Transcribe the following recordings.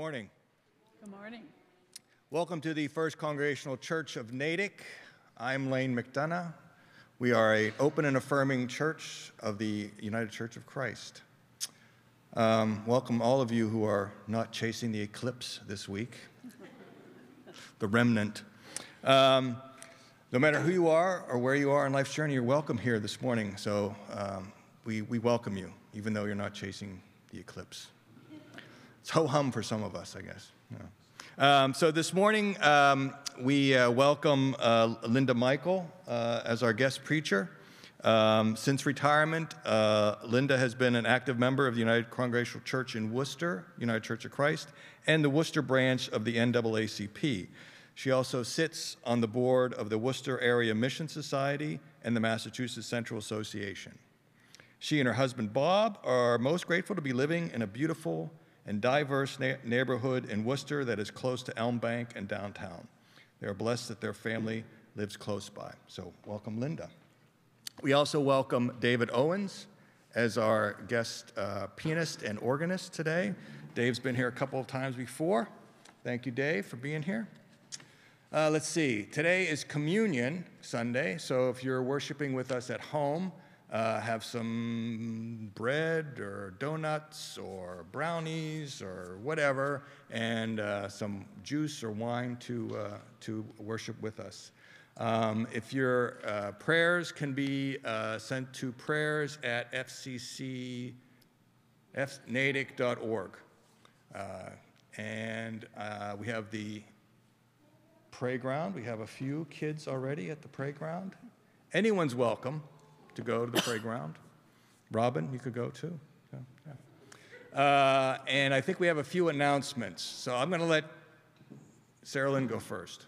morning. Good morning. Welcome to the First Congregational Church of Natick. I'm Lane McDonough. We are an open and affirming church of the United Church of Christ. Welcome all of you who are not chasing the eclipse this week, the remnant. No matter who you are or where you are in life's journey, you're welcome here this morning. So we welcome you, even though you're not chasing the eclipse. It's ho-hum for some of us, I guess. Yeah. So this morning, we welcome Linda Michael as our guest preacher. Since retirement, Linda has been an active member of the United Congregational Church in Worcester, United Church of Christ, and the Worcester branch of the NAACP. She also sits on the board of the Worcester Area Mission Society and the Massachusetts Central Association. She and her husband, Bob, are most grateful to be living in a beautiful and diverse neighborhood in Worcester that is close to Elm Bank and downtown. They are blessed that their family lives close by. So welcome, Linda. We also welcome David Owens as our guest pianist and organist today. Dave's been here a couple of times before. Thank you, Dave, for being here. Let's see, today is Communion Sunday, so if you're worshiping with us at home, have some bread or donuts or brownies or whatever, and some juice or wine to worship with us. If your prayers can be sent to prayers@fccnatick.org. And we have the playground. We have a few kids already at the playground. Anyone's welcome to go to the playground. Robin, you could go too. Yeah. And I think we have a few announcements. So I'm going to let Sarah Lynn go first.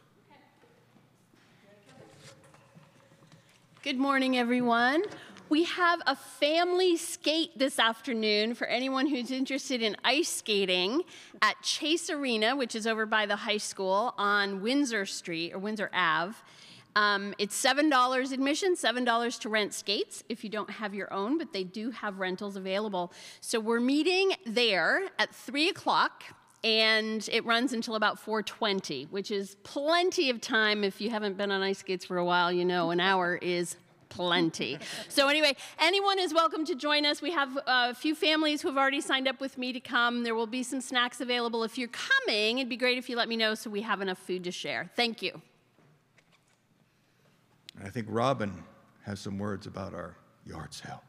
Good morning, everyone. We have a family skate this afternoon for anyone who's interested in ice skating at Chase Arena, which is over by the high school on Windsor Street, or Windsor Ave. It's $7 admission, $7 to rent skates if you don't have your own, but they do have rentals available. So we're meeting there at 3 o'clock, and it runs until about 4:20, which is plenty of time. If you haven't been on ice skates for a while, you know an hour is plenty. So anyway, anyone is welcome to join us. We have a few families who have already signed up with me to come. There will be some snacks available. If you're coming, it'd be great if you let me know so we have enough food to share. Thank you. I think Robin has some words about our yard sale.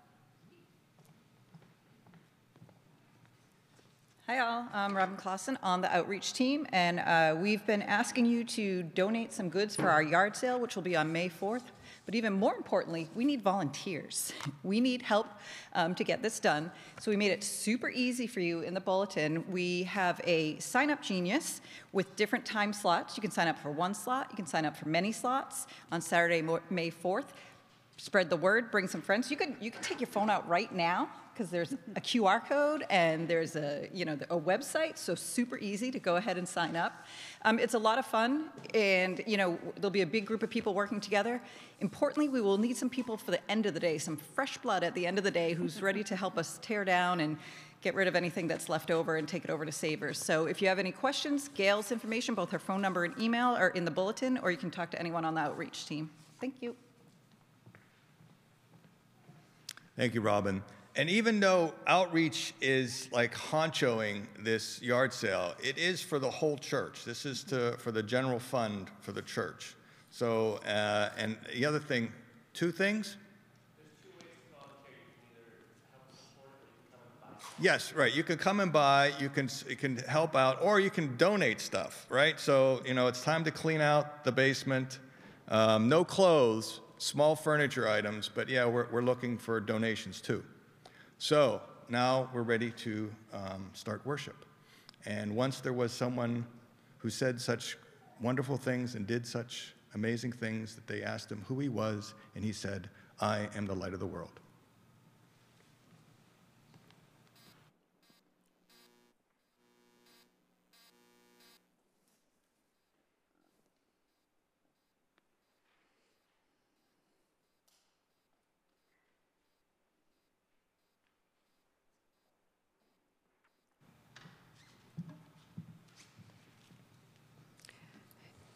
Hi all, I'm Robin Clausen on the outreach team, and we've been asking you to donate some goods for our yard sale, which will be on May 4th. But even more importantly, we need volunteers. We need help to get this done. So we made it super easy for you in the bulletin. We have a sign-up genius with different time slots. You can sign up for one slot. You can sign up for many slots on Saturday, May 4th. Spread the word, bring some friends. You can take your phone out right now because there's a QR code and there's a website, so super easy to go ahead and sign up. It's a lot of fun, and there'll be a big group of people working together. Importantly, we will need some people for the end of the day, some fresh blood at the end of the day who's ready to help us tear down and get rid of anything that's left over and take it over to Savers. So if you have any questions, Gail's information, both her phone number and email, are in the bulletin, or you can talk to anyone on the outreach team. Thank you. Thank you, Robin. And even though outreach is like honchoing this yard sale, it is for the whole church. This is for the general fund for the church. So, and the other thing, two things? There's 2 ways to volunteer. You can either help support or you can come and buy. Yes, right. You can come and buy, you can help out, or you can donate stuff, right? So, it's time to clean out the basement. No clothes, small furniture items, but yeah, we're looking for donations too. So now we're ready to start worship. And once there was someone who said such wonderful things and did such amazing things that they asked him who he was, and he said, "I am the light of the world."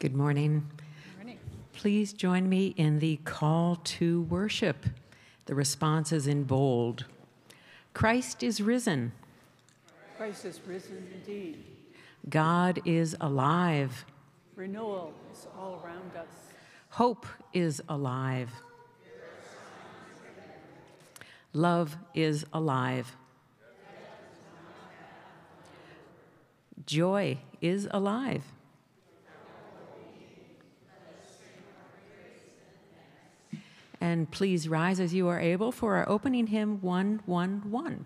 Good morning. Please join me in the call to worship. The response is in bold. Christ is risen. Christ is risen indeed. God is alive. Renewal is all around us. Hope is alive. Love is alive. Joy is alive. And please rise as you are able for our opening hymn 111.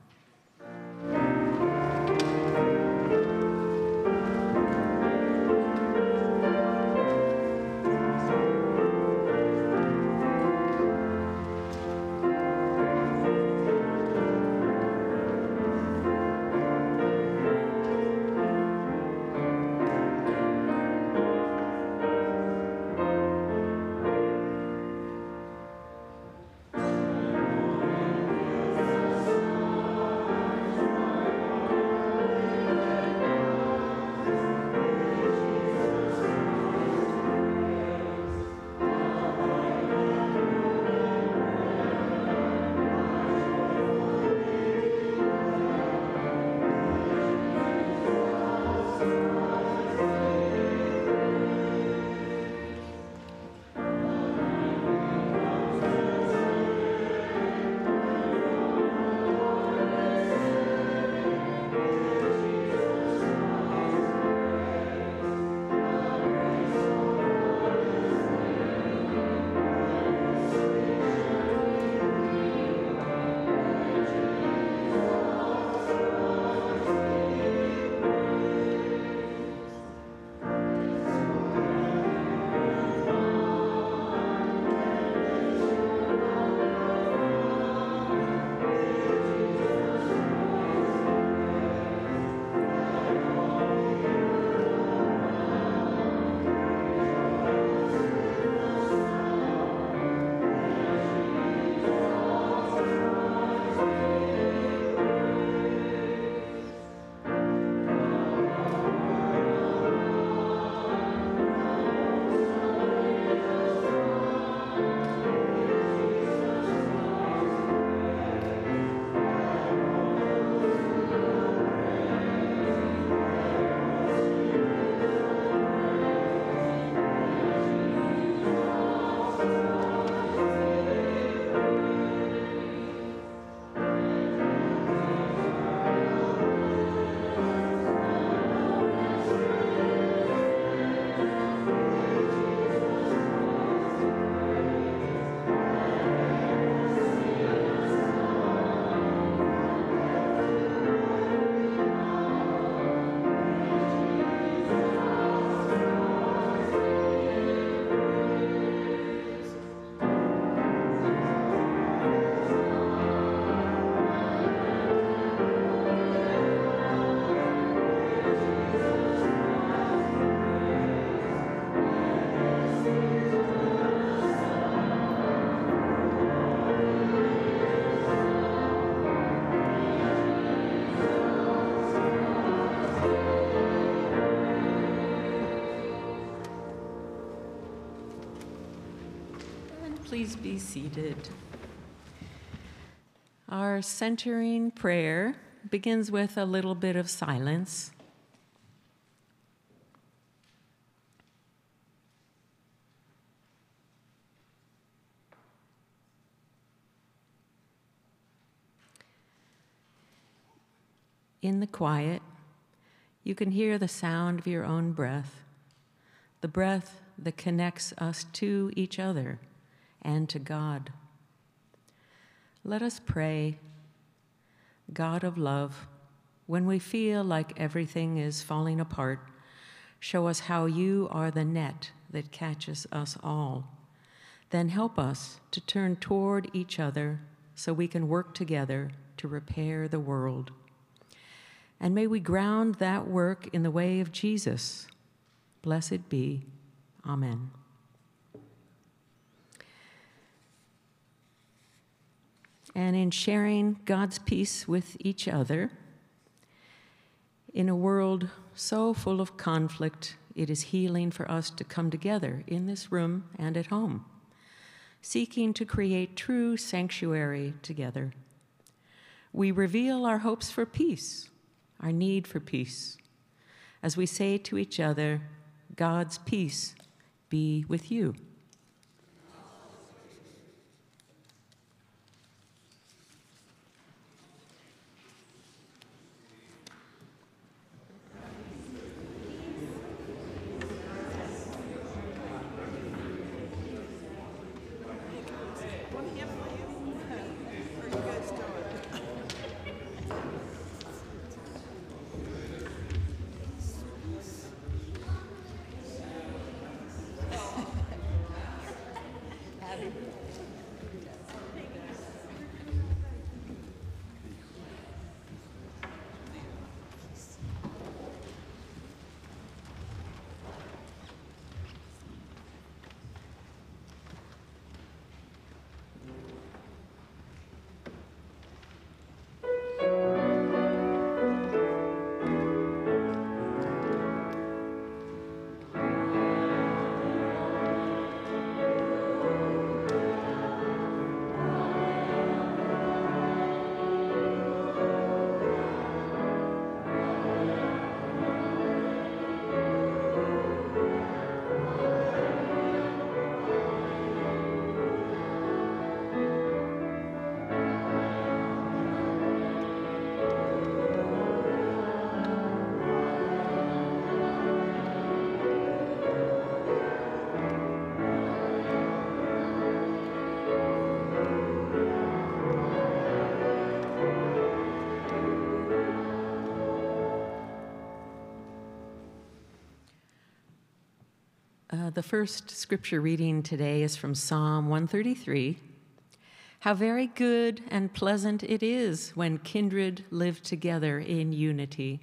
Please be seated. Our centering prayer begins with a little bit of silence. In the quiet, you can hear the sound of your own breath, the breath that connects us to each other and to God. Let us pray. God of love, when we feel like everything is falling apart, show us how you are the net that catches us all. Then help us to turn toward each other so we can work together to repair the world. And may we ground that work in the way of Jesus. Blessed be. Amen. And in sharing God's peace with each other, in a world so full of conflict, it is healing for us to come together in this room and at home, seeking to create true sanctuary together. We reveal our hopes for peace, our need for peace, as we say to each other, God's peace be with you. The first scripture reading today is from Psalm 133. How very good and pleasant it is when kindred live together in unity.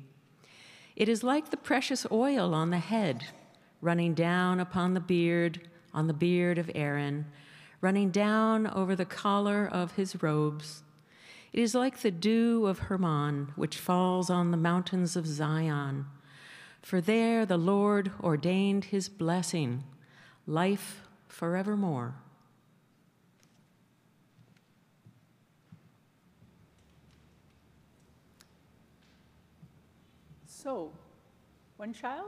It is like the precious oil on the head, running down upon the beard, on the beard of Aaron, running down over the collar of his robes. It is like the dew of Hermon, which falls on the mountains of Zion. For there the Lord ordained his blessing, life forevermore. So, one child?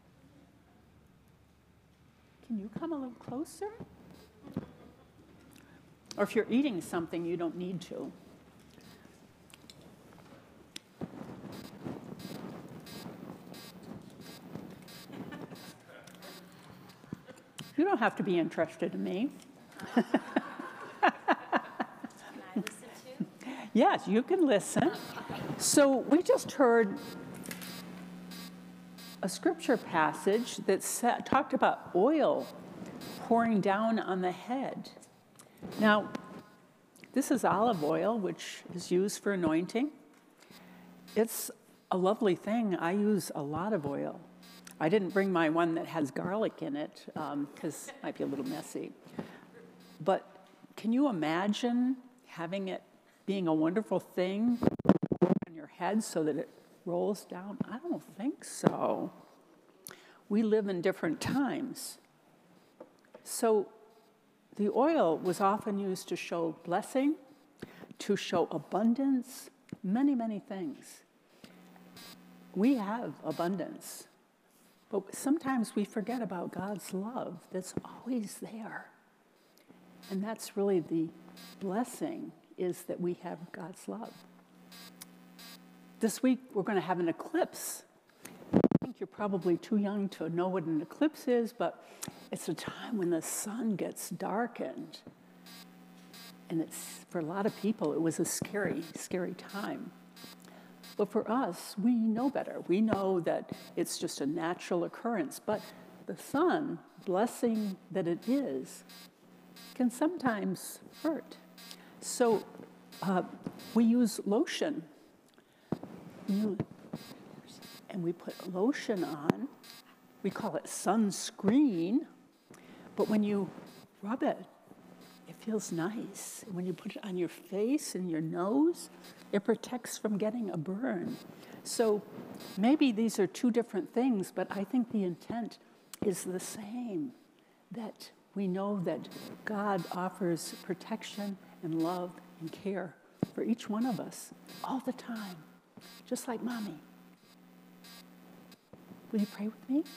Can you come a little closer? Or if you're eating something, you don't need to. You don't have to be interested in me. Can I listen too? Yes, you can listen. So we just heard a scripture passage that talked about oil pouring down on the head. Now, this is olive oil, which is used for anointing. It's a lovely thing. I use a lot of oil. I didn't bring my one that has garlic in it because it might be a little messy. But can you imagine having it being a wonderful thing on your head so that it rolls down? I don't think so. We live in different times. So the oil was often used to show blessing, to show abundance, many, many things. We have abundance. But sometimes we forget about God's love that's always there. And that's really the blessing, is that we have God's love. This week, we're going to have an eclipse. I think you're probably too young to know what an eclipse is, but it's a time when the sun gets darkened. And it's, for a lot of people, it was a scary, scary time. But for us, we know better. We know that it's just a natural occurrence. But the sun, blessing that it is, can sometimes hurt. So we use lotion. And we put lotion on. We call it sunscreen. But when you rub it, it feels nice. When you put it on your face and your nose, it protects from getting a burn. So maybe these are two different things, but I think the intent is the same, that we know that God offers protection and love and care for each one of us all the time, just like Mommy. Will you pray with me?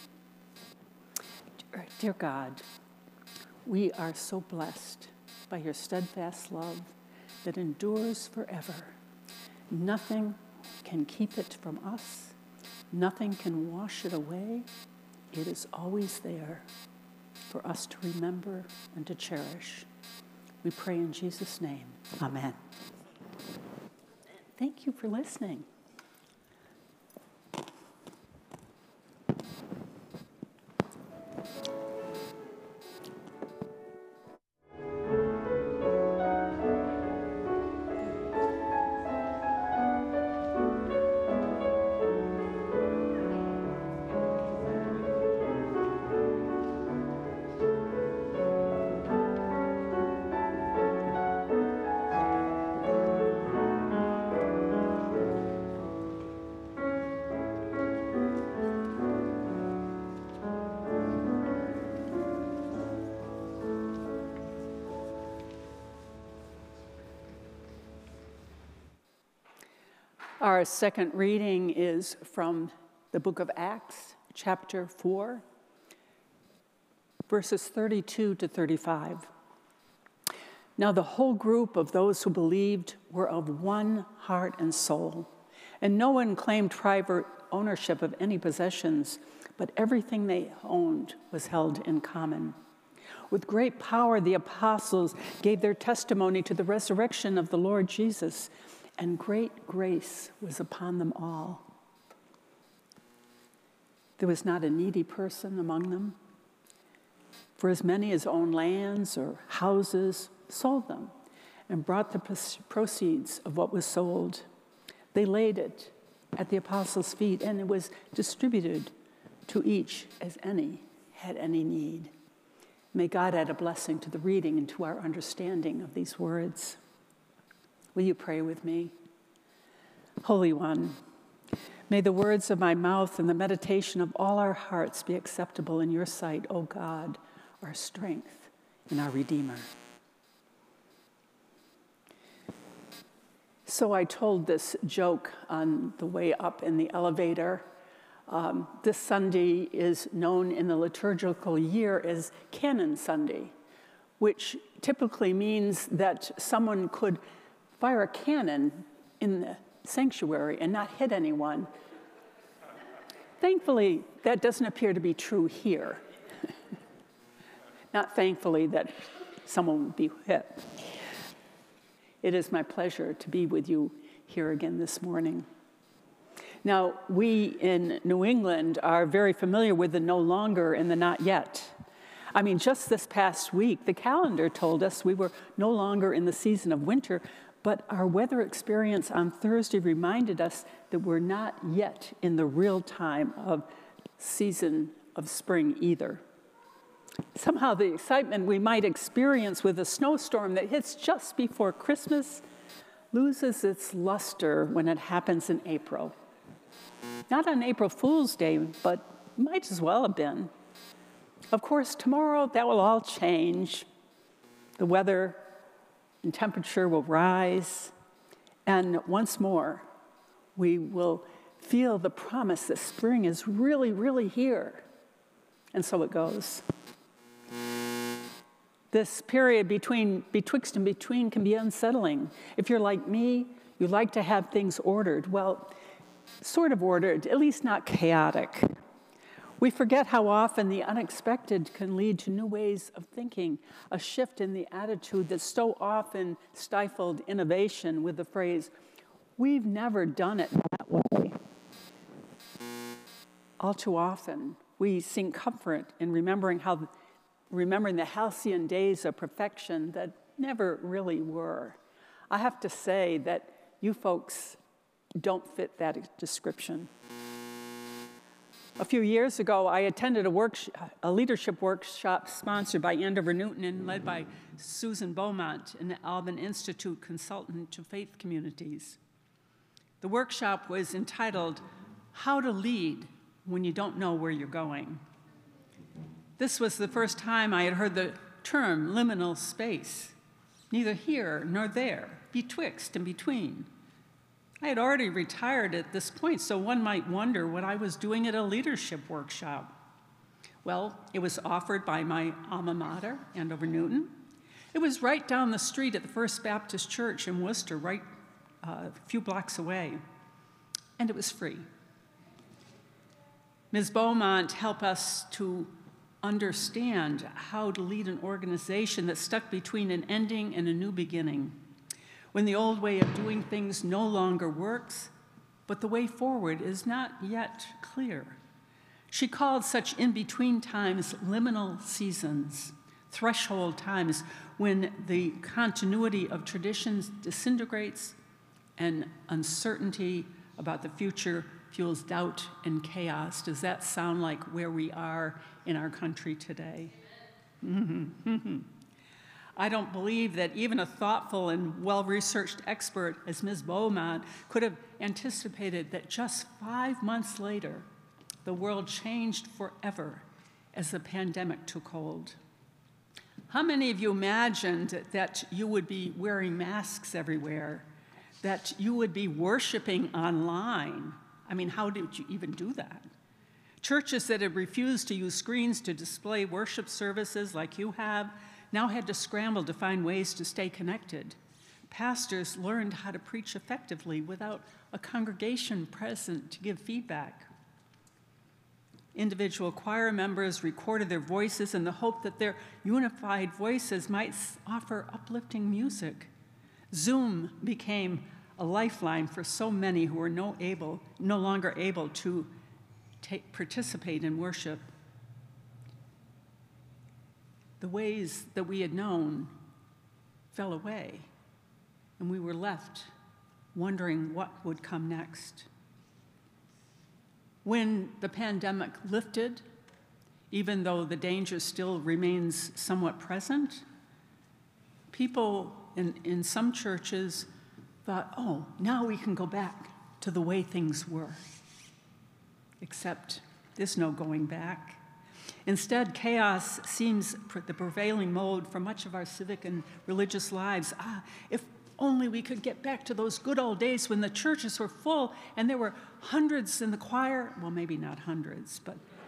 Dear God, we are so blessed by your steadfast love that endures forever. Nothing can keep it from us. Nothing can wash it away. It is always there for us to remember and to cherish. We pray in Jesus' name. Amen. Thank you for listening. Our second reading is from the book of Acts, chapter 4, verses 32 to 35. Now the whole group of those who believed were of one heart and soul, and no one claimed private ownership of any possessions, but everything they owned was held in common. With great power, the apostles gave their testimony to the resurrection of the Lord Jesus, and great grace was upon them all. There was not a needy person among them. For as many as owned lands or houses sold them and brought the proceeds of what was sold. They laid it at the apostles' feet, and it was distributed to each as any had any need. May God add a blessing to the reading and to our understanding of these words. Will you pray with me? Holy One, may the words of my mouth and the meditation of all our hearts be acceptable in your sight, O God, our strength and our Redeemer. So I told this joke on the way up in the elevator. This Sunday is known in the liturgical year as Canon Sunday, which typically means that someone could fire a cannon in the sanctuary and not hit anyone. Thankfully, that doesn't appear to be true here. Not thankfully that someone would be hit. It is my pleasure to be with you here again this morning. Now, we in New England are very familiar with the no longer and the not yet. I mean, just this past week, the calendar told us we were no longer in the season of winter, but our weather experience on Thursday reminded us that we're not yet in the real time of season of spring either. Somehow the excitement we might experience with a snowstorm that hits just before Christmas loses its luster when it happens in April. Not on April Fool's Day, but might as well have been. Of course, tomorrow that will all change. The weather and temperature will rise, and once more, we will feel the promise that spring is really, really here. And so it goes. This period betwixt and between can be unsettling. If you're like me, you like to have things ordered. Well, sort of ordered, at least not chaotic. We forget how often the unexpected can lead to new ways of thinking, a shift in the attitude that so often stifled innovation with the phrase, "We've never done it that way." All too often, we seek comfort in remembering the halcyon days of perfection that never really were. I have to say that you folks don't fit that description. A few years ago, I attended a leadership workshop sponsored by Andover Newton and led by Susan Beaumont, an Alban Institute consultant to faith communities. The workshop was entitled, How to Lead When You Don't Know Where You're Going. This was the first time I had heard the term liminal space, neither here nor there, betwixt and between. I had already retired at this point, so one might wonder what I was doing at a leadership workshop. Well, it was offered by my alma mater, Andover Newton. It was right down the street at the First Baptist Church in Worcester, right a few blocks away, and it was free. Ms. Beaumont helped us to understand how to lead an organization that's stuck between an ending and a new beginning, when the old way of doing things no longer works, but the way forward is not yet clear. She called such in-between times liminal seasons, threshold times when the continuity of traditions disintegrates and uncertainty about the future fuels doubt and chaos. Does that sound like where we are in our country today? I don't believe that even a thoughtful and well-researched expert as Ms. Beaumont could have anticipated that just 5 months later, the world changed forever as the pandemic took hold. How many of you imagined that you would be wearing masks everywhere, that you would be worshiping online? I mean, how did you even do that? Churches that had refused to use screens to display worship services like you have now had to scramble to find ways to stay connected. Pastors learned how to preach effectively without a congregation present to give feedback. Individual choir members recorded their voices in the hope that their unified voices might offer uplifting music. Zoom became a lifeline for so many who were no longer able to participate in worship. The ways that we had known fell away, and we were left wondering what would come next. When the pandemic lifted, even though the danger still remains somewhat present, people in some churches thought, oh, now we can go back to the way things were. Except there's no going back. Instead, chaos seems the prevailing mode for much of our civic and religious lives. If only we could get back to those good old days when the churches were full and there were hundreds in the choir. Well, maybe not hundreds,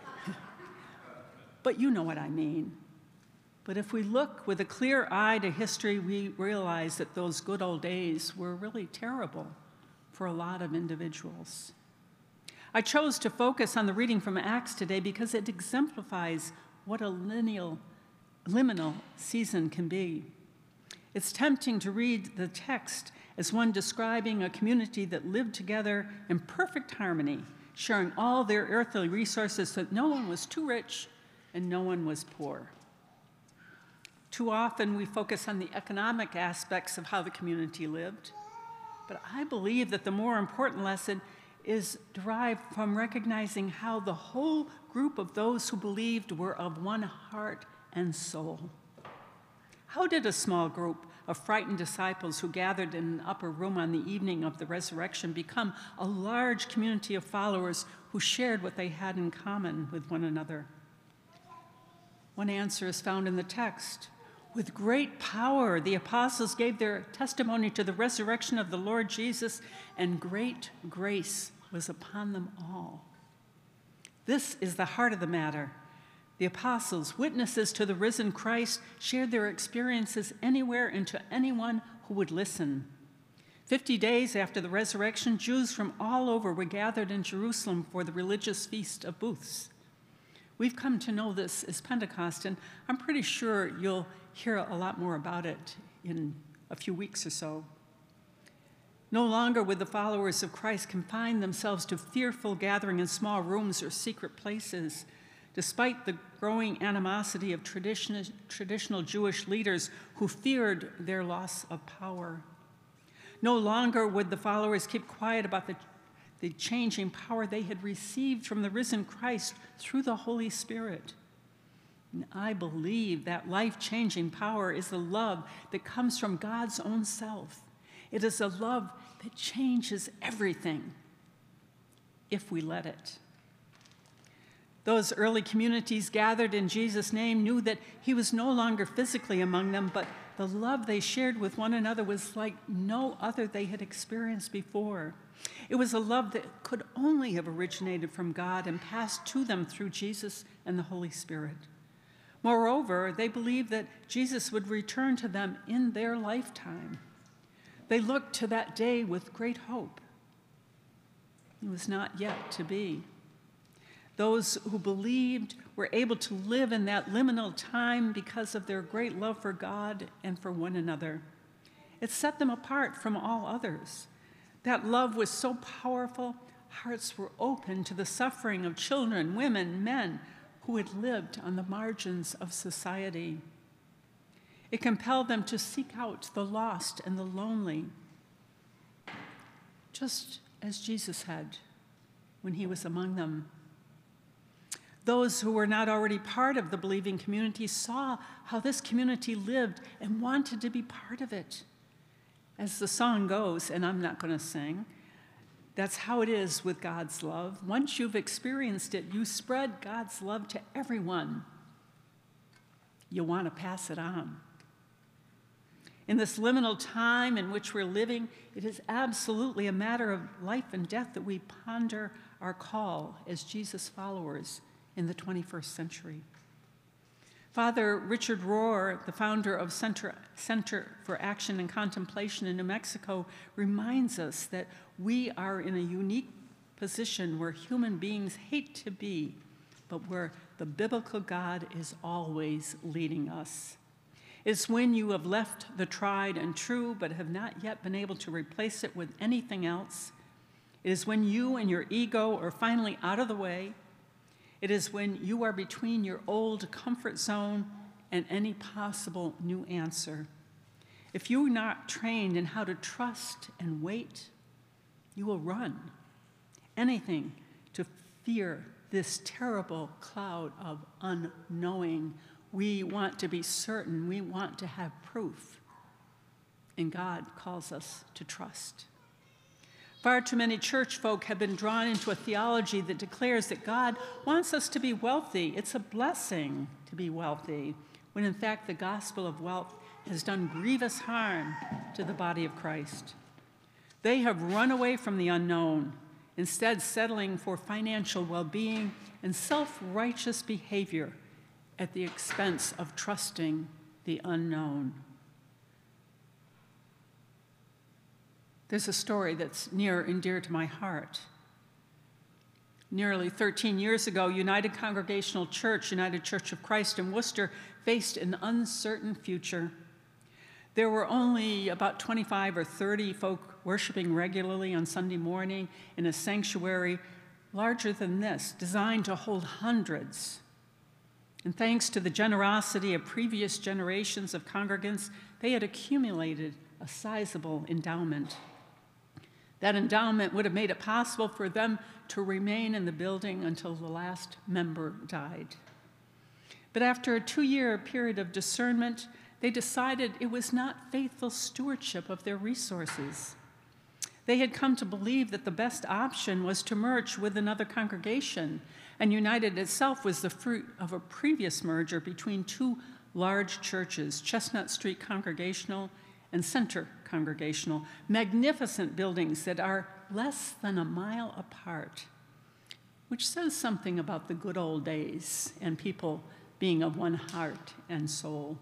but you know what I mean. But if we look with a clear eye to history, we realize that those good old days were really terrible for a lot of individuals. I chose to focus on the reading from Acts today because it exemplifies what a liminal season can be. It's tempting to read the text as one describing a community that lived together in perfect harmony, sharing all their earthly resources so that no one was too rich and no one was poor. Too often we focus on the economic aspects of how the community lived, but I believe that the more important lesson is derived from recognizing how the whole group of those who believed were of one heart and soul. How did a small group of frightened disciples who gathered in an upper room on the evening of the resurrection become a large community of followers who shared what they had in common with one another? One answer is found in the text. With great power, the apostles gave their testimony to the resurrection of the Lord Jesus, and great grace was upon them all. This is the heart of the matter. The apostles, witnesses to the risen Christ, shared their experiences anywhere and to anyone who would listen. 50 days after the resurrection, Jews from all over were gathered in Jerusalem for the religious feast of Booths. We've come to know this as Pentecost, and I'm pretty sure you'll hear a lot more about it in a few weeks or so. No longer would the followers of Christ confine themselves to fearful gathering in small rooms or secret places, despite the growing animosity of traditional Jewish leaders who feared their loss of power. No longer would the followers keep quiet about the changing power they had received from the risen Christ through the Holy Spirit. And I believe that life-changing power is the love that comes from God's own self. It is a love that changes everything if we let it. Those early communities gathered in Jesus' name knew that he was no longer physically among them, but the love they shared with one another was like no other they had experienced before. It was a love that could only have originated from God and passed to them through Jesus and the Holy Spirit. Moreover, they believed that Jesus would return to them in their lifetime. They looked to that day with great hope. It was not yet to be. Those who believed were able to live in that liminal time because of their great love for God and for one another. It set them apart from all others. That love was so powerful, hearts were open to the suffering of children, women, men who had lived on the margins of society. It compelled them to seek out the lost and the lonely, just as Jesus had when he was among them. Those who were not already part of the believing community saw how this community lived and wanted to be part of it. As the song goes, and I'm not going to sing, that's how it is with God's love. Once you've experienced it, you spread God's love to everyone. You want to pass it on. In this liminal time in which we're living, it is absolutely a matter of life and death that we ponder our call as Jesus followers in the 21st century. Father Richard Rohr, the founder of Center for Action and Contemplation in New Mexico, reminds us that we are in a unique position where human beings hate to be, but where the biblical God is always leading us. It's when you have left the tried and true, but have not yet been able to replace it with anything else. It is when you and your ego are finally out of the way. It is when you are between your old comfort zone and any possible new answer. If you're not trained in how to trust and wait, you will run anything to fear this terrible cloud of unknowing. We want to be certain. We want to have proof. And God calls us to trust. Far too many church folk have been drawn into a theology that declares that God wants us to be wealthy. It's a blessing to be wealthy, when in fact the gospel of wealth has done grievous harm to the body of Christ. They have run away from the unknown, instead settling for financial well-being and self-righteous behavior at the expense of trusting the unknown. There's a story that's near and dear to my heart. Nearly 13 years ago, United Congregational Church, United Church of Christ in Worcester, faced an uncertain future. There were only about 25 or 30 folk worshiping regularly on Sunday morning in a sanctuary larger than this, designed to hold hundreds. And thanks to the generosity of previous generations of congregants, they had accumulated a sizable endowment. That endowment would have made it possible for them to remain in the building until the last member died. But after a 2-year period of discernment, they decided it was not faithful stewardship of their resources. They had come to believe that the best option was to merge with another congregation, and United itself was the fruit of a previous merger between two large churches, Chestnut Street Congregational and Center Congregational, magnificent buildings that are less than a mile apart, which says something about the good old days and people being of one heart and soul.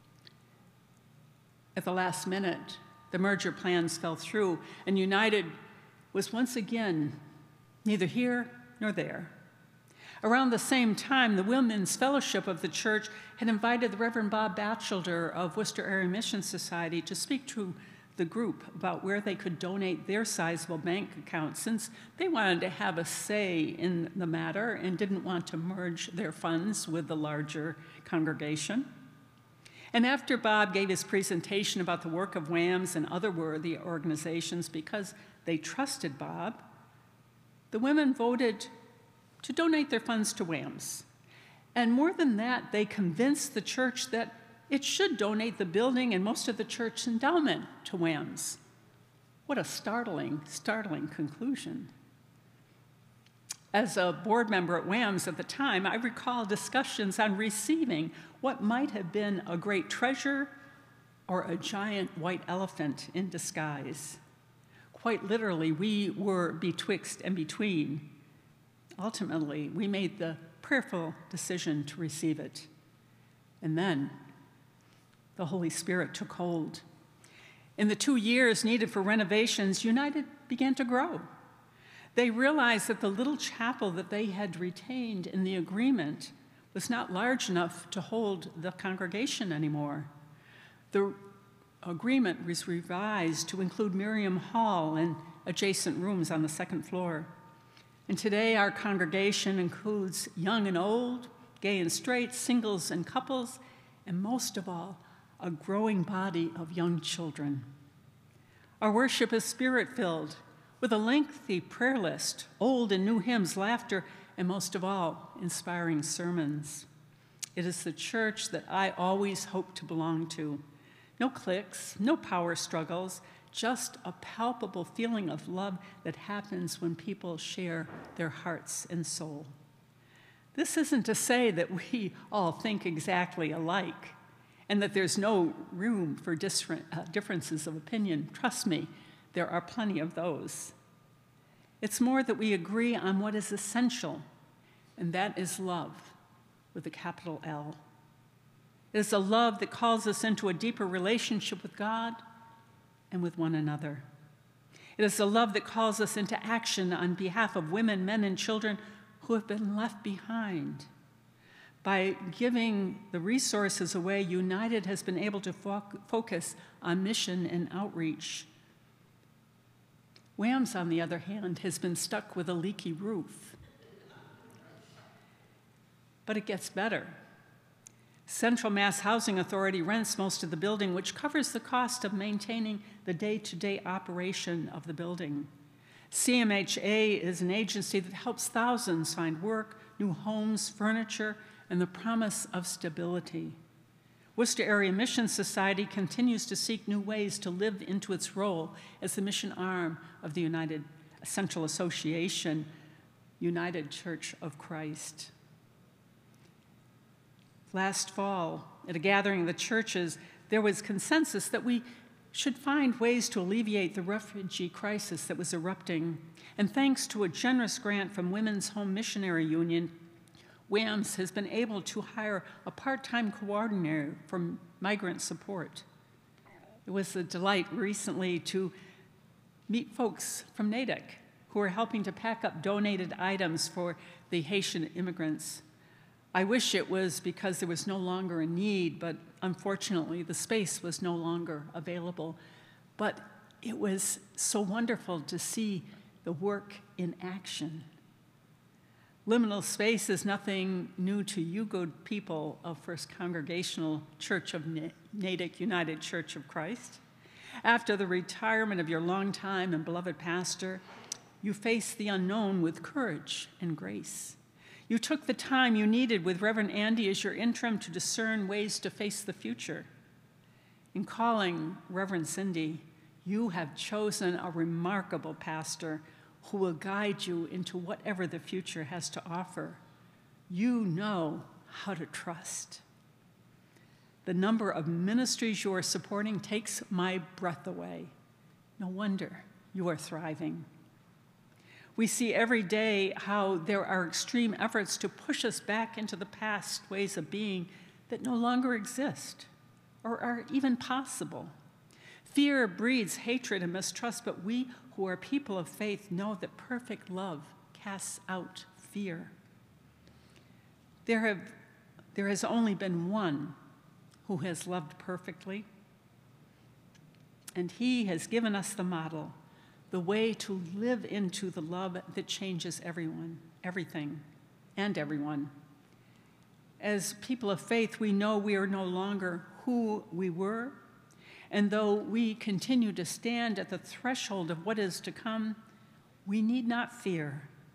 At the last minute, the merger plans fell through, and United was once again neither here nor there. Around the same time, the Women's Fellowship of the church had invited the Reverend Bob Batchelder of Worcester Area Mission Society to speak to the group about where they could donate their sizable bank account, since they wanted to have a say in the matter and didn't want to merge their funds with the larger congregation. And after Bob gave his presentation about the work of WAMS and other worthy organizations, because they trusted Bob, the women voted to donate their funds to WAMS. And more than that, they convinced the church that it should donate the building and most of the church endowment to WAMS. What a startling conclusion. As a board member at WAMS at the time, I recall discussions on receiving what might have been a great treasure or a giant white elephant in disguise. Quite literally, we were betwixt and between. Ultimately, we made the prayerful decision to receive it. And then the Holy Spirit took hold. In the 2 years needed for renovations, United began to grow. They realized that the little chapel that they had retained in the agreement was not large enough to hold the congregation anymore. The agreement was revised to include Miriam Hall and adjacent rooms on the second floor. And today our congregation includes young and old, gay and straight, singles and couples, and most of all, a growing body of young children. Our worship is spirit-filled, with a lengthy prayer list, old and new hymns, laughter, and most of all, inspiring sermons. It is the church that I always hoped to belong to. No cliques, no power struggles, just a palpable feeling of love that happens when people share their hearts and soul. This isn't to say that we all think exactly alike and that there's no room for differences of opinion. Trust me, there are plenty of those. It's more that we agree on what is essential, and that is love with a capital L. It is a love that calls us into a deeper relationship with God and with one another. It is a love that calls us into action on behalf of women, men, and children who have been left behind. By giving the resources away, United has been able to focus on mission and outreach. WAMS, on the other hand, has been stuck with a leaky roof. But it gets better. Central Mass Housing Authority rents most of the building, which covers the cost of maintaining the day-to-day operation of the building. CMHA is an agency that helps thousands find work, new homes, furniture, and the promise of stability. Worcester Area Mission Society continues to seek new ways to live into its role as the mission arm of the United Central Association, United Church of Christ. Last fall, at a gathering of the churches, there was consensus that we should find ways to alleviate the refugee crisis that was erupting. And thanks to a generous grant from Women's Home Missionary Union, WAMS has been able to hire a part-time coordinator for migrant support. It was a delight recently to meet folks from Natick who are helping to pack up donated items for the Haitian immigrants. I wish it was because there was no longer a need, but unfortunately the space was no longer available. But it was so wonderful to see the work in action. Liminal space is nothing new to you good people of First Congregational Church of Natick United Church of Christ. After the retirement of your longtime and beloved pastor, you faced the unknown with courage and grace. You took the time you needed with Reverend Andy as your interim to discern ways to face the future. In calling Reverend Cindy, you have chosen a remarkable pastor who will guide you into whatever the future has to offer. You know how to trust. The number of ministries you are supporting takes my breath away. No wonder you are thriving. We see every day how there are extreme efforts to push us back into the past ways of being that no longer exist or are even possible. Fear breeds hatred and mistrust, but we who are people of faith know that perfect love casts out fear. There has only been one who has loved perfectly, and he has given us the model, the way to live into the love that changes everyone, everything, and everyone. As people of faith, we know we are no longer who we were, and though we continue to stand at the threshold of what is to come, we need not fear,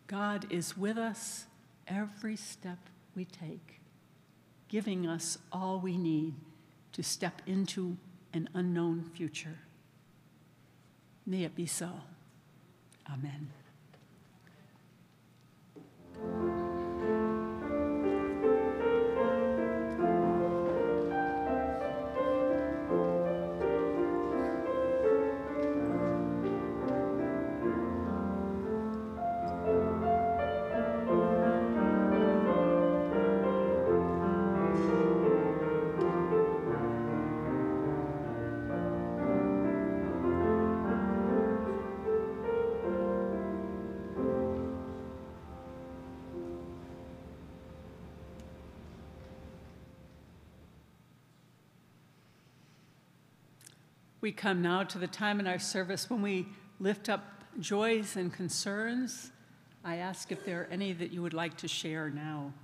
God is with us every step we take, giving us all we need to step into an unknown future. May it be so. Amen. We come now to the time in our service when we lift up joys and concerns. I ask if there are any that you would like to share now.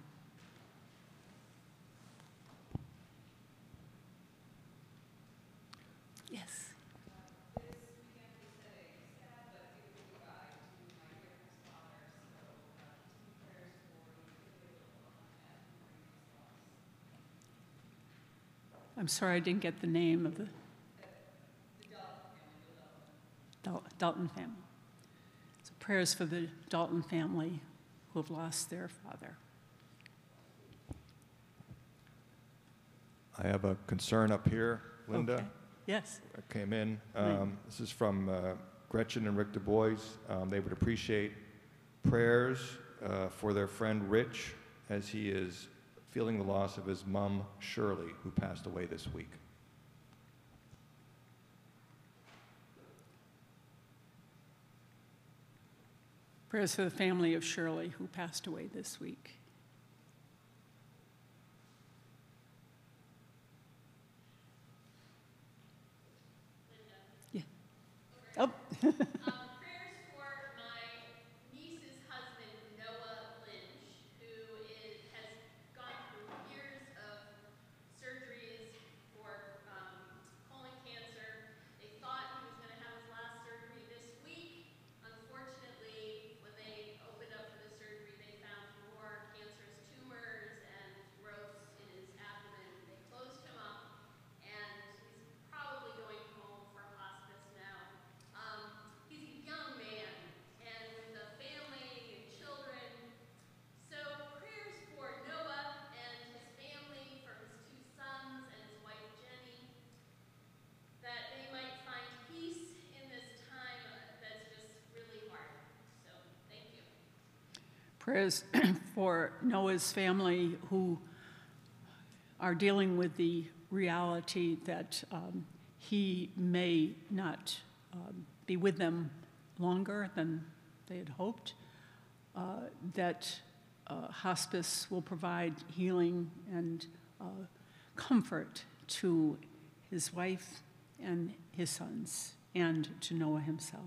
Yes. I'm sorry, I didn't get the name of the Dalton family. So prayers for the Dalton family who have lost their father. I have a concern up here, Linda. Okay. Yes. That came in. Right. This is from Gretchen and Rick Du Bois. They would appreciate prayers for their friend Rich as he is feeling the loss of his mom, Shirley, who passed away this week. Prayers for the family of Shirley who passed away this week. Yeah. Oh. Prayers for my niece's husband, Noah Lynch, who has gone through years of surgeries for colon cancer. They thought he was going to have his last surgery this week. Unfortunately, when they opened up for the surgery, they found more cancerous tumors and growths in his abdomen. They closed him up, and he's probably going home for hospice now. He's a young man, and with a family and children. So prayers for Noah and his family, for his 2 sons and his wife Jenny, that they might find peace in this time that's just really hard. So thank you. Prayers for Noah's family who are dealing with the reality that he may not be with them longer than they had hoped, that hospice will provide healing and comfort to his wife and his sons and to Noah himself.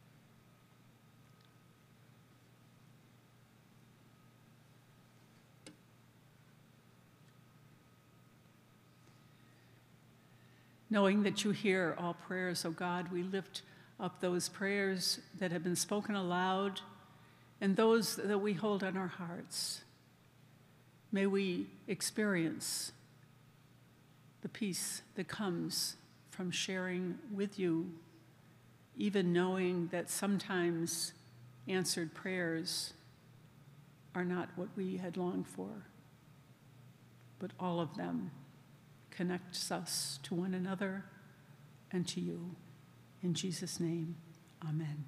Knowing that you hear all prayers, O God, we lift up those prayers that have been spoken aloud and those that we hold on our hearts. May we experience the peace that comes from sharing with you, even knowing that sometimes answered prayers are not what we had longed for, but all of them connects us to one another and to you. In Jesus' name, amen.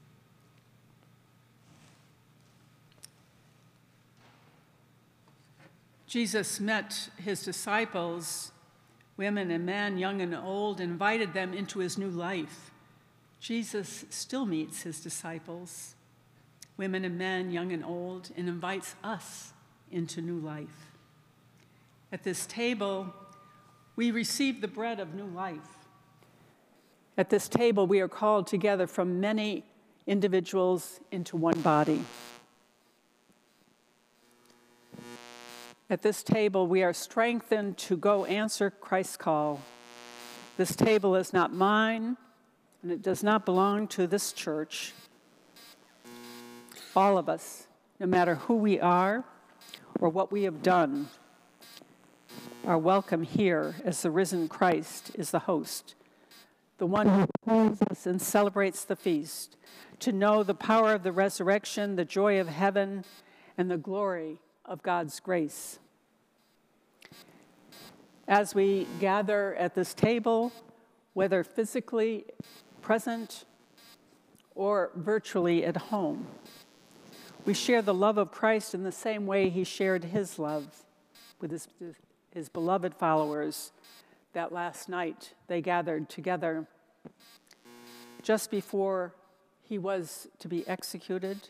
Jesus met his disciples, women and men, young and old, and invited them into his new life. Jesus still meets his disciples, women and men, young and old, and invites us into new life. At this table, we receive the bread of new life. At this table, we are called together from many individuals into one body. At this table, we are strengthened to go answer Christ's call. This table is not mine, and it does not belong to this church. All of us, no matter who we are or what we have done, are welcome here as the risen Christ is the host, the one who calls us and celebrates the feast, to know the power of the resurrection, the joy of heaven, and the glory of God's grace. As we gather at this table, whether physically present or virtually at home, we share the love of Christ in the same way he shared his love with his beloved followers that last night they gathered together just before he was to be executed.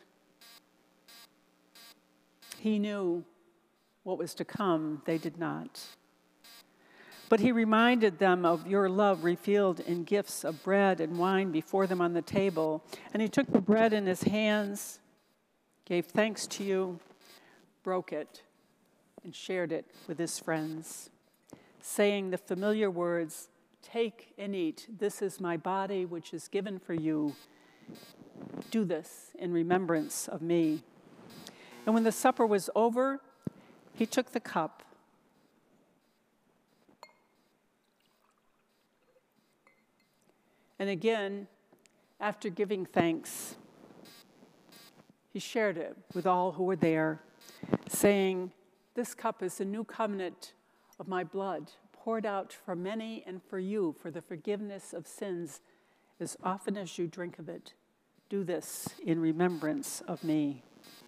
He knew what was to come, they did not. But he reminded them of your love revealed in gifts of bread and wine before them on the table. And he took the bread in his hands, gave thanks to you, broke it, and shared it with his friends, saying the familiar words, "Take and eat. This is my body, which is given for you. Do this in remembrance of me." And when the supper was over, he took the cup. And again, after giving thanks, he shared it with all who were there, saying, "This cup is the new covenant of my blood, poured out for many and for you for the forgiveness of sins. As often as you drink of it, do this in remembrance of me."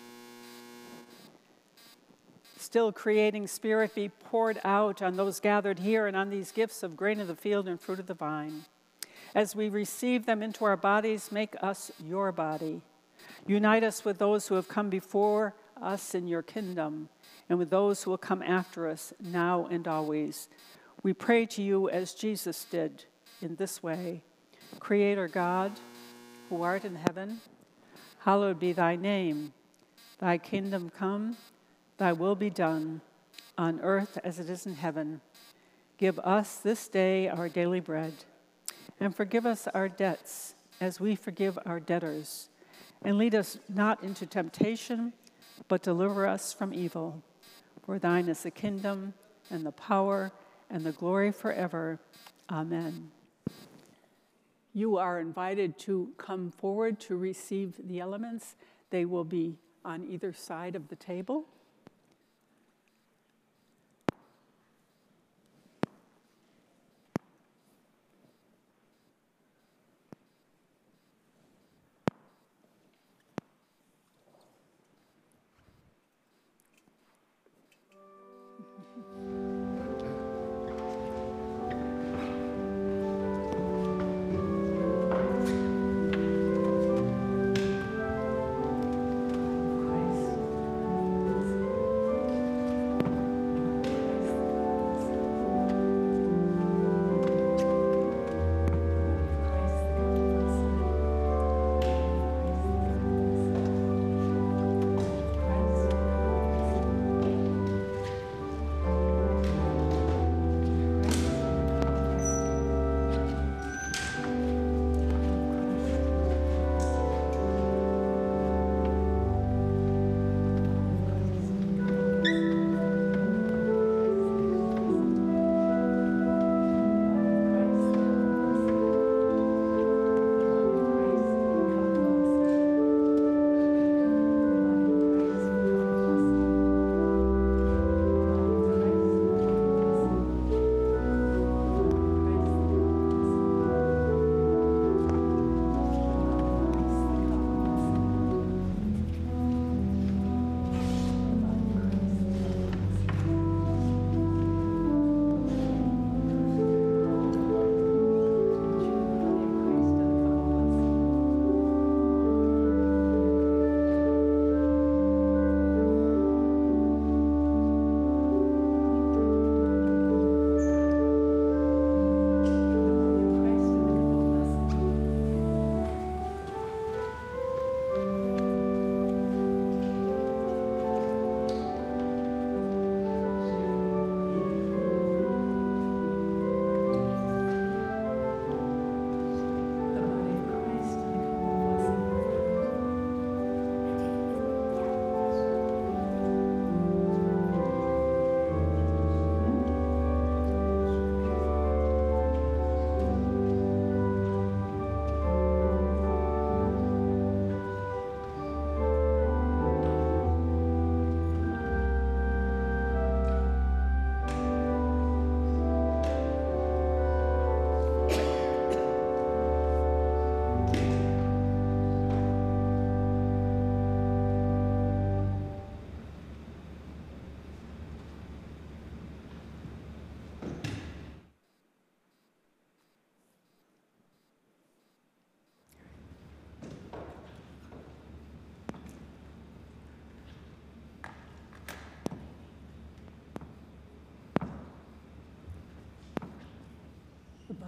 Still creating Spirit, be poured out on those gathered here and on these gifts of grain of the field and fruit of the vine. As we receive them into our bodies, make us your body. Unite us with those who have come before us in your kingdom, and with those who will come after us now and always. We pray to you as Jesus did in this way. Creator God, who art in heaven, hallowed be thy name. Thy kingdom come, thy will be done, on earth as it is in heaven. Give us this day our daily bread, and forgive us our debts as we forgive our debtors. And lead us not into temptation, but deliver us from evil. For thine is the kingdom, and the power, and the glory forever. Amen. You are invited to come forward to receive the elements. They will be on either side of the table.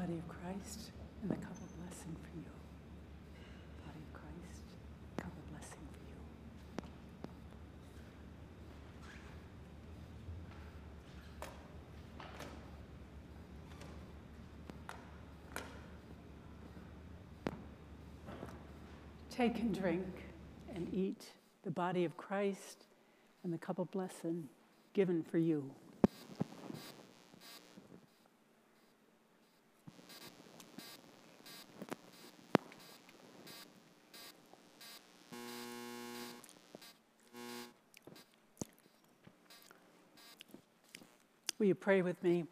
Body of Christ and the cup of blessing for you. Body of Christ, cup of blessing for you. Take and drink and eat the body of Christ and the cup of blessing given for you. Will you pray with me?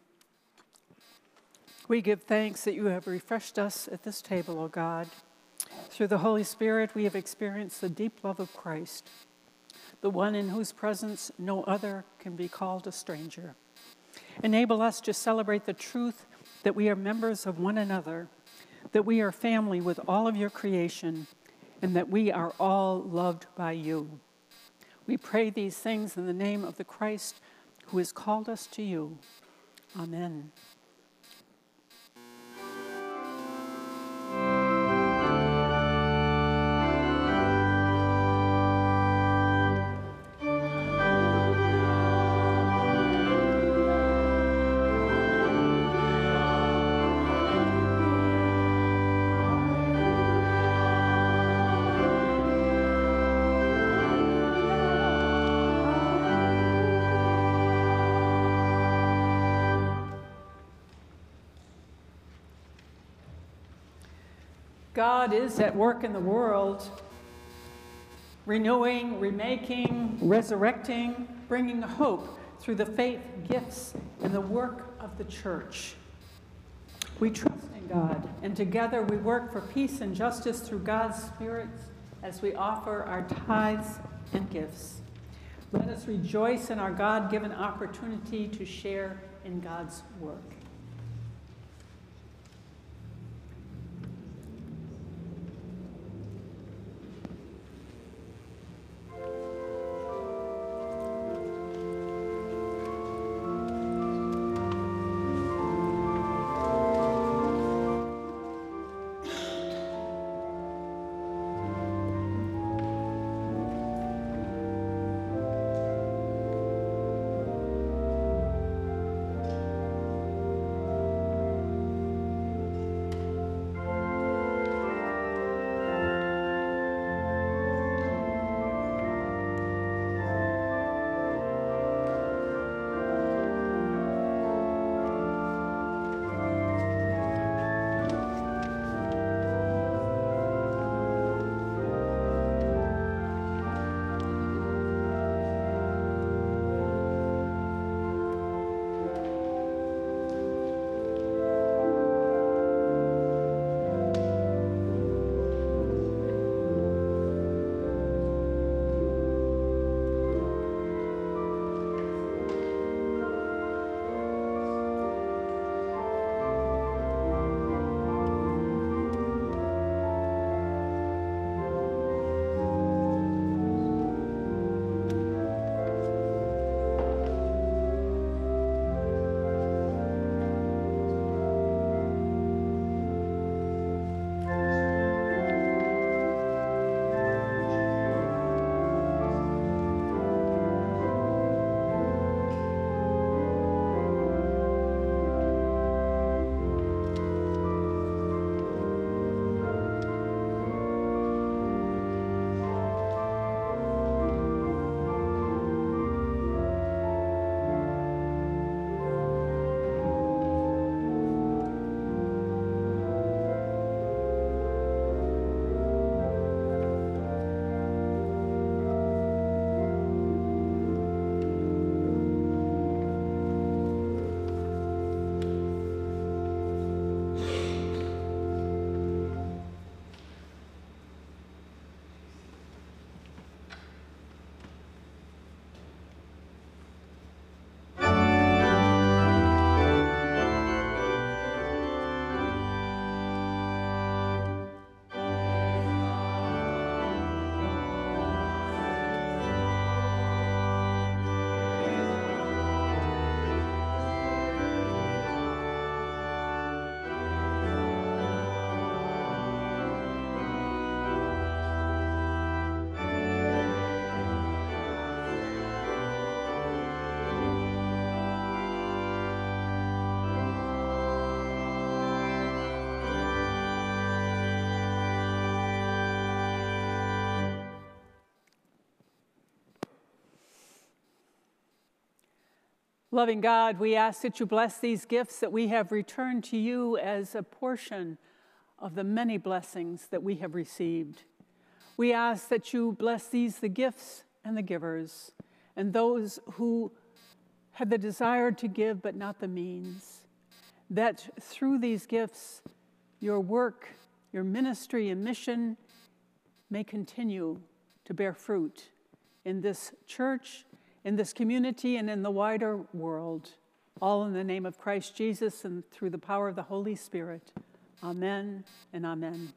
We give thanks that you have refreshed us at this table, O God. Through the Holy Spirit, we have experienced the deep love of Christ, the one in whose presence no other can be called a stranger. Enable us to celebrate the truth that we are members of one another, that we are family with all of your creation, and that we are all loved by you. We pray these things in the name of the Christ who has called us to you. Amen. God is at work in the world, renewing, remaking, resurrecting, bringing hope through the faith gifts and the work of the church. We trust in God, and together we work for peace and justice through God's Spirit as we offer our tithes and gifts. Let us rejoice in our God-given opportunity to share in God's work. Loving God, we ask that you bless these gifts that we have returned to you as a portion of the many blessings that we have received. We ask that you bless these, the gifts and the givers, and those who have the desire to give but not the means, that through these gifts, your work, your ministry and mission may continue to bear fruit in this church, in this community, and in the wider world, all in the name of Christ Jesus and through the power of the Holy Spirit. Amen and amen.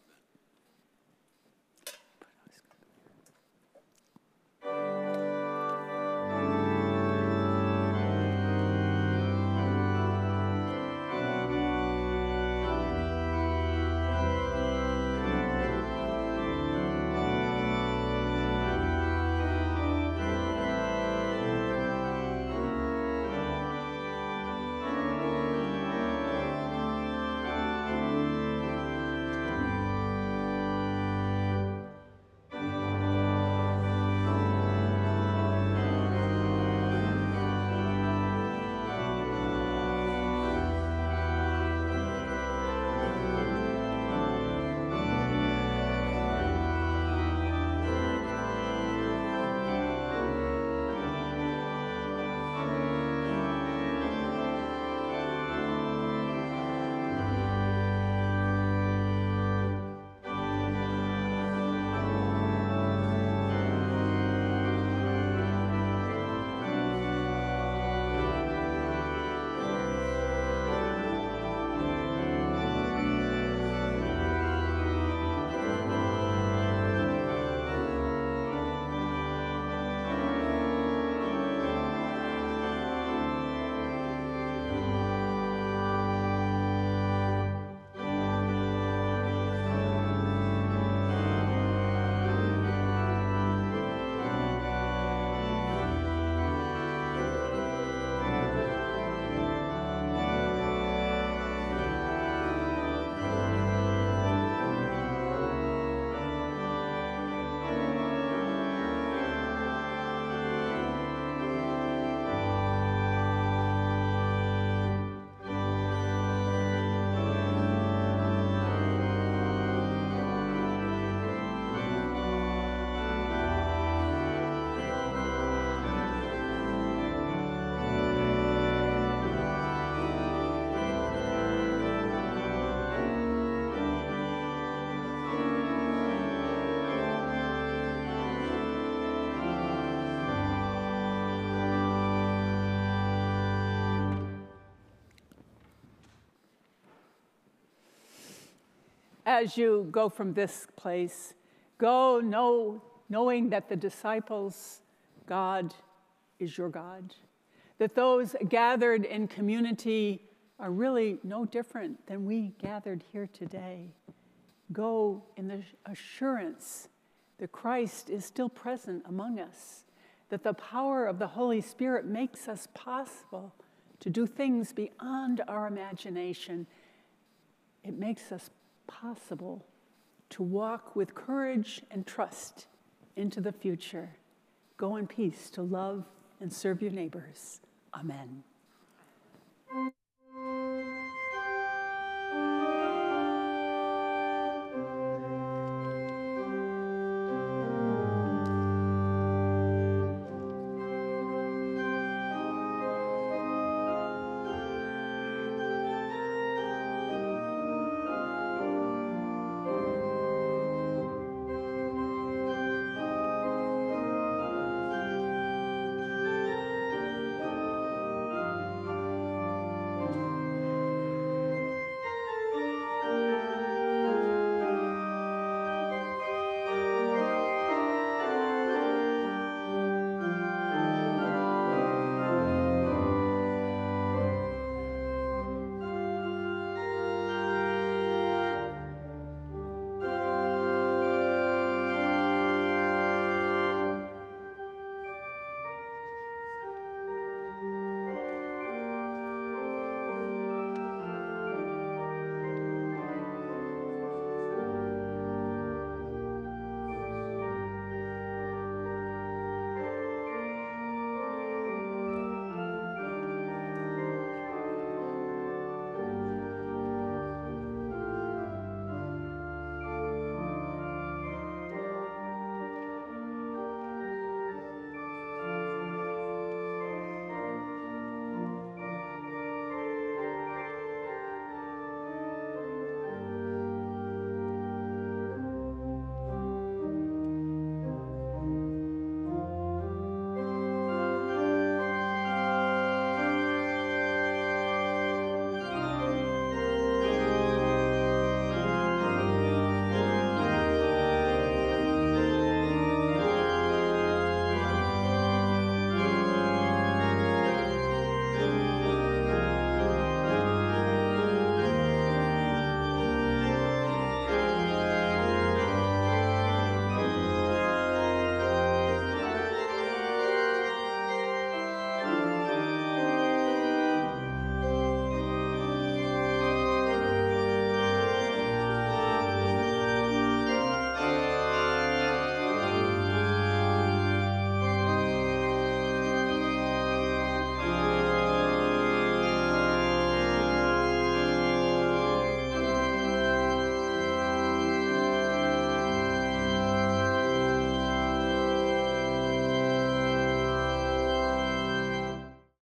As you go from this place, go knowing that the disciples, God is your God, that those gathered in community are really no different than we gathered here today. Go in the assurance that Christ is still present among us, that the power of the Holy Spirit makes us possible to do things beyond our imagination. It makes us possible to walk with courage and trust into the future. Go in peace to love and serve your neighbors. Amen.